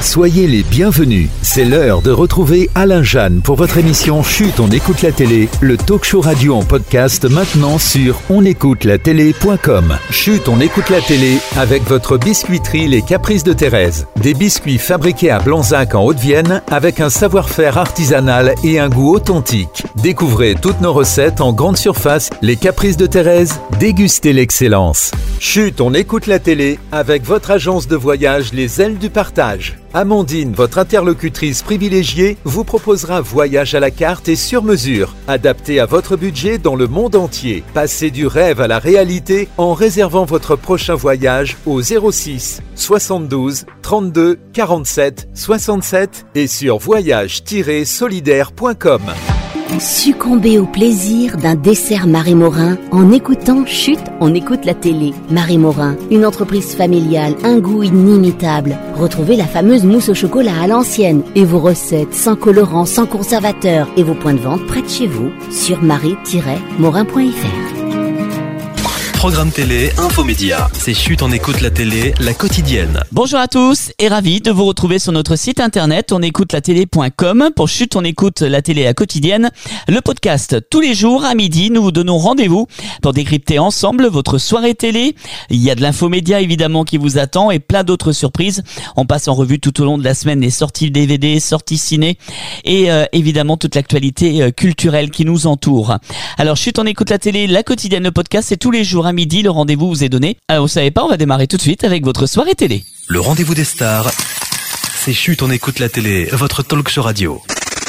Soyez les bienvenus. C'est l'heure de retrouver Alain Jeanne pour votre émission Chut, on écoute la télé, le talk show radio en podcast maintenant sur onécoutelatélé.com. Chut, on écoute la télé avec votre biscuiterie Les Caprices de Thérèse. Des biscuits fabriqués à Blanzac en Haute-Vienne avec un savoir-faire artisanal et un goût authentique. Découvrez toutes nos recettes en grande surface. Les Caprices de Thérèse, dégustez l'excellence. Chut, on écoute la télé avec votre agence de voyage Les Ailes du Partage. Amandine, votre interlocutrice privilégiée, vous proposera voyage à la carte et sur mesure, adapté à votre budget dans le monde entier. Passez du rêve à la réalité en réservant votre prochain voyage au 06 72 32 47 67 et sur voyage-solidaire.com. Succombez au plaisir d'un dessert Marie Morin en écoutant Chut, on écoute la télé. Marie Morin, une entreprise familiale, un goût inimitable. Retrouvez la fameuse mousse au chocolat à l'ancienne et vos recettes sans colorant, sans conservateur et vos points de vente près de chez vous sur marie-morin.fr. Programme télé, infomédia. C'est Chut, on écoute la télé, la quotidienne. Bonjour à tous et ravi de vous retrouver sur notre site internet onécoutelatélé.com pour Chut, on écoute la télé, la quotidienne. Le podcast, tous les jours à midi, nous vous donnons rendez-vous pour décrypter ensemble votre soirée télé. Il y a de l'infomédia évidemment qui vous attend et plein d'autres surprises. On passe en revue tout au long de la semaine les sorties DVD, sorties ciné et évidemment toute l'actualité culturelle qui nous entoure. Alors Chut, on écoute la télé, la quotidienne, le podcast, c'est tous les jours à midi, le rendez-vous vous est donné. Alors vous savez pas, on va démarrer tout de suite avec votre soirée télé. Le rendez-vous des stars, c'est Chut, on écoute la télé, votre talk show radio.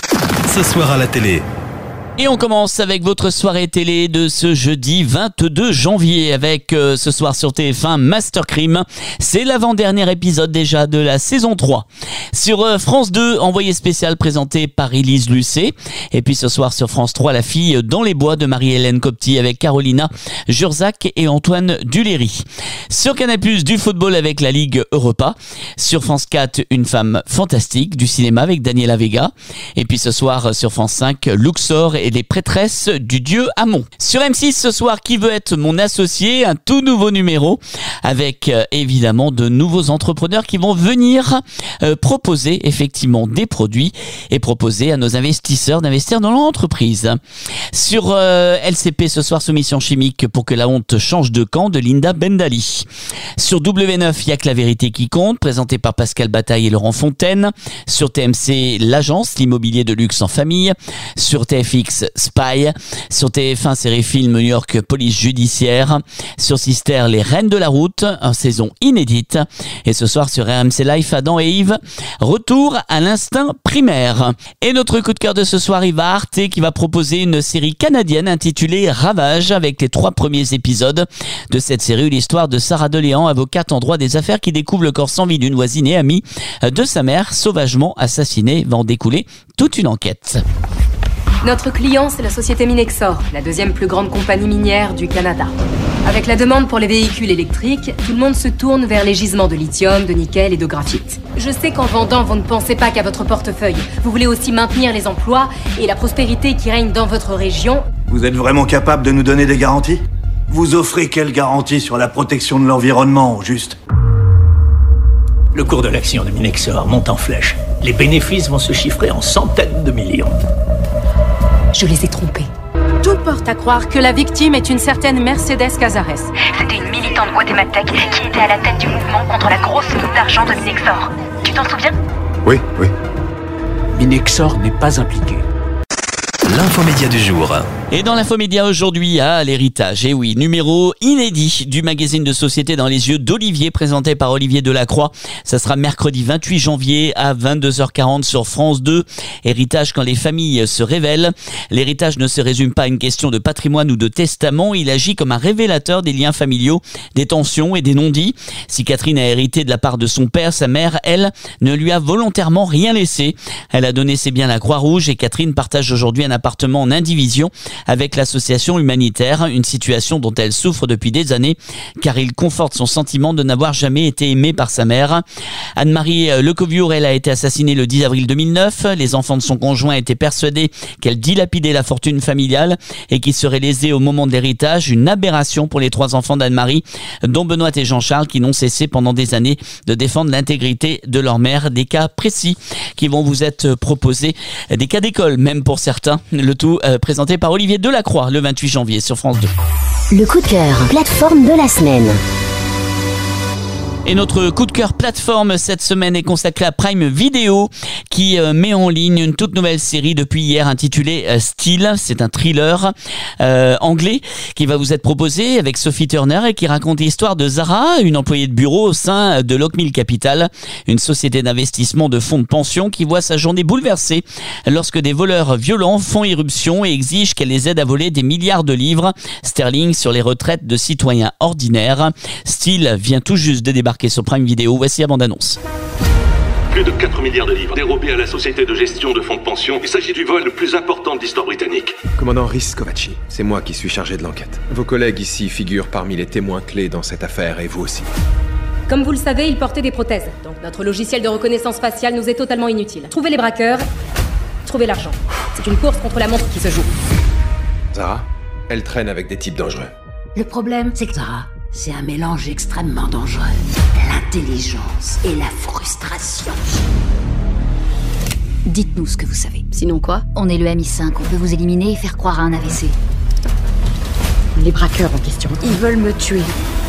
Ce soir à la télé. Et on commence avec votre soirée télé de ce jeudi 22 janvier avec ce soir sur TF1 Master Crime. C'est l'avant-dernier épisode déjà de la saison 3. Sur France 2, envoyé spécial présenté par Élise Lucet. Et puis ce soir sur France 3, La fille dans les bois de Marie-Hélène Copty avec Carolina Jurzac et Antoine Duléry. Sur Canal+, du football avec la Ligue Europa. Sur France 4, Une femme fantastique, du cinéma avec Daniela Vega. Et puis ce soir sur France 5, Luxor et les prêtresses du dieu Amon. Sur M6 ce soir, Qui veut être mon associé, un tout nouveau numéro avec évidemment de nouveaux entrepreneurs qui vont venir proposer effectivement des produits et proposer à nos investisseurs d'investir dans l'entreprise. Sur LCP ce soir, Soumission chimique pour que la honte change de camp de Linda Bendali. Sur W9, Il y a que la vérité qui compte, présenté par Pascal Bataille et Laurent Fontaine. Sur TMC, L'agence, l'immobilier de luxe en famille. Sur TFX, Spy. Sur TF1, série film New York Police Judiciaire. Sur Sister, Les Reines de la Route, en saison inédite. Et ce soir sur RMC Life, Adam et Yves, retour à l'instinct primaire. Et notre coup de cœur de ce soir, il va à Arte qui va proposer une série canadienne intitulée Ravage avec les 3 premiers épisodes de cette série où l'histoire de Sarah Deléan, avocate en droit des affaires qui découvre le corps sans vie d'une voisine et amie de sa mère sauvagement assassinée, va en découler toute une enquête. Notre client, c'est la société Minexor, la 2e plus grande compagnie minière du Canada. Avec la demande pour les véhicules électriques, tout le monde se tourne vers les gisements de lithium, de nickel et de graphite. Je sais qu'en vendant, vous ne pensez pas qu'à votre portefeuille. Vous voulez aussi maintenir les emplois et la prospérité qui règne dans votre région. Vous êtes vraiment capable de nous donner des garanties ? Vous offrez quelle garantie sur la protection de l'environnement, au juste ? Le cours de l'action de Minexor monte en flèche. Les bénéfices vont se chiffrer en centaines de millions. Je les ai trompés. Tout porte à croire que la victime est une certaine Mercedes Cazares. C'était une militante guatémaltèque qui était à la tête du mouvement contre la grosse somme d'argent de Minexor. Tu t'en souviens ? Oui. Minexor n'est pas impliqué. L'infomédia du jour. Et dans l'infomédia aujourd'hui, l'héritage. Et oui, numéro inédit du magazine de société Dans les yeux d'Olivier, présenté par Olivier Delacroix. Ça sera mercredi 28 janvier à 22h40 sur France 2. Héritage quand les familles se révèlent. L'héritage ne se résume pas à une question de patrimoine ou de testament. Il agit comme un révélateur des liens familiaux, des tensions et des non-dits. Si Catherine a hérité de la part de son père, sa mère, elle, ne lui a volontairement rien laissé. Elle a donné ses biens à la Croix-Rouge et Catherine partage aujourd'hui un appartement en indivision avec l'association humanitaire, une situation dont elle souffre depuis des années car il conforte son sentiment de n'avoir jamais été aimée par sa mère. Anne-Marie Lecoviour, elle a été assassinée le 10 avril 2009. Les enfants de son conjoint étaient persuadés qu'elle dilapidait la fortune familiale et qu'il serait lésé au moment de l'héritage. Une aberration pour les 3 enfants d'Anne-Marie, dont Benoît et Jean-Charles, qui n'ont cessé pendant des années de défendre l'intégrité de leur mère. Des cas précis qui vont vous être proposés, des cas d'école même pour certains. Le tout présenté par Olivier Delacroix le 28 janvier sur France 2. Le coup de cœur, plateforme de la semaine. Et notre coup de cœur plateforme cette semaine est consacré à Prime Video qui met en ligne une toute nouvelle série depuis hier intitulée Steel. C'est un thriller anglais qui va vous être proposé avec Sophie Turner et qui raconte l'histoire de Zara, une employée de bureau au sein de Lockmill Capital, une société d'investissement de fonds de pension qui voit sa journée bouleversée lorsque des voleurs violents font irruption et exigent qu'elle les aide à voler des milliards de livres sterling sur les retraites de citoyens ordinaires. Steel vient tout juste de débarquer sur Prime Video. Voici la bande-annonce. Plus de 4 milliards de livres dérobés à la société de gestion de fonds de pension. Il s'agit du vol le plus important de l'histoire britannique. Commandant Rhys Kovaci, c'est moi qui suis chargé de l'enquête. Vos collègues ici figurent parmi les témoins clés dans cette affaire et vous aussi. Comme vous le savez, il portait des prothèses. Donc notre logiciel de reconnaissance faciale nous est totalement inutile. Trouvez les braqueurs, trouvez l'argent. C'est une course contre la montre qui se joue. Zara, elle traîne avec des types dangereux. Le problème, c'est que Zara, c'est un mélange extrêmement dangereux. L'intelligence et la frustration. Dites-nous ce que vous savez. Sinon quoi? On est le MI5, on peut vous éliminer et faire croire à un AVC. Les braqueurs en question, ils veulent me tuer.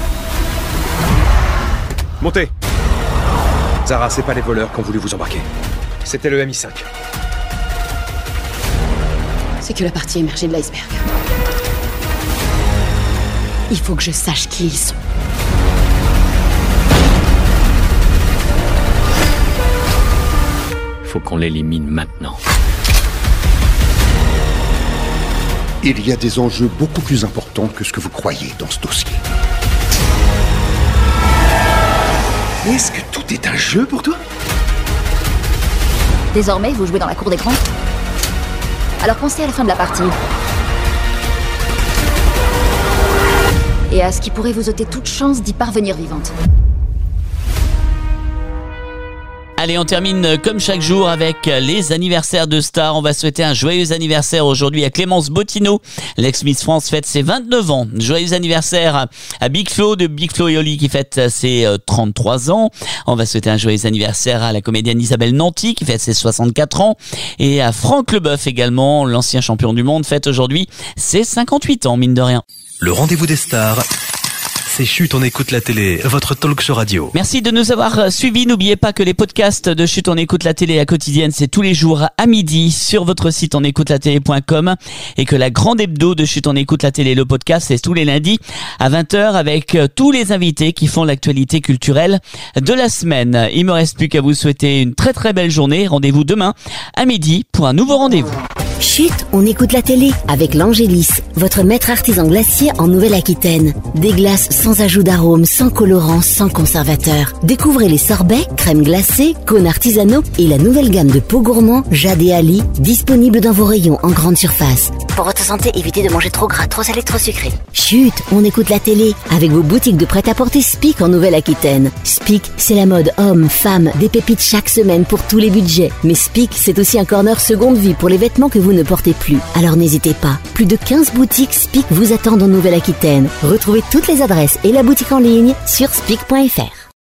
Montez! Zara, c'est pas les voleurs qui ont voulu vous embarquer. C'était le MI5. C'est que la partie émergée de l'iceberg. Il faut que je sache qui ils sont. Faut qu'on l'élimine maintenant. Il y a des enjeux beaucoup plus importants que ce que vous croyez dans ce dossier. Est-ce que tout est un jeu pour toi? Désormais, vous jouez dans la cour d'écran. Alors pensez à la fin de la partie. Et à ce qui pourrait vous ôter toute chance d'y parvenir vivante. Allez, on termine comme chaque jour avec les anniversaires de stars. On va souhaiter un joyeux anniversaire aujourd'hui à Clémence Bottineau. L'ex-Miss France fête ses 29 ans. Joyeux anniversaire à Big Flo de Big Flo et Oli qui fête ses 33 ans. On va souhaiter un joyeux anniversaire à la comédienne Isabelle Nanty qui fête ses 64 ans. Et à Franck Leboeuf également, l'ancien champion du monde, fête aujourd'hui ses 58 ans, mine de rien. Le rendez-vous des stars, c'est Chut, on écoute la télé, votre talk show radio. Merci de nous avoir suivis. N'oubliez pas que les podcasts de Chut, on écoute la télé à quotidienne, c'est tous les jours à midi sur votre site onécoutelatélé.com et que la grande hebdo de Chut, on écoute la télé, le podcast, c'est tous les lundis à 20h avec tous les invités qui font l'actualité culturelle de la semaine. Il me reste plus qu'à vous souhaiter une très très belle journée. Rendez-vous demain à midi pour un nouveau rendez-vous. Chut, on écoute la télé avec l'Angélis, votre maître artisan glacier en Nouvelle-Aquitaine. Des glaces sans ajout d'arôme, sans colorant, sans conservateur. Découvrez les sorbets, crèmes glacées, cônes artisanaux et la nouvelle gamme de pots gourmands Jade et Ali, disponible dans vos rayons en grande surface. Pour votre santé, évitez de manger trop gras, trop salé, trop sucré. Chut, on écoute la télé avec vos boutiques de prêt-à-porter Spic en Nouvelle-Aquitaine. Spic, c'est la mode homme, femme, des pépites chaque semaine pour tous les budgets. Mais Spic, c'est aussi un corner seconde vie pour les vêtements que vous ne portez plus. Alors n'hésitez pas, plus de 15 boutiques Spic vous attendent en Nouvelle-Aquitaine. Retrouvez toutes les adresses et la boutique en ligne sur spic.fr.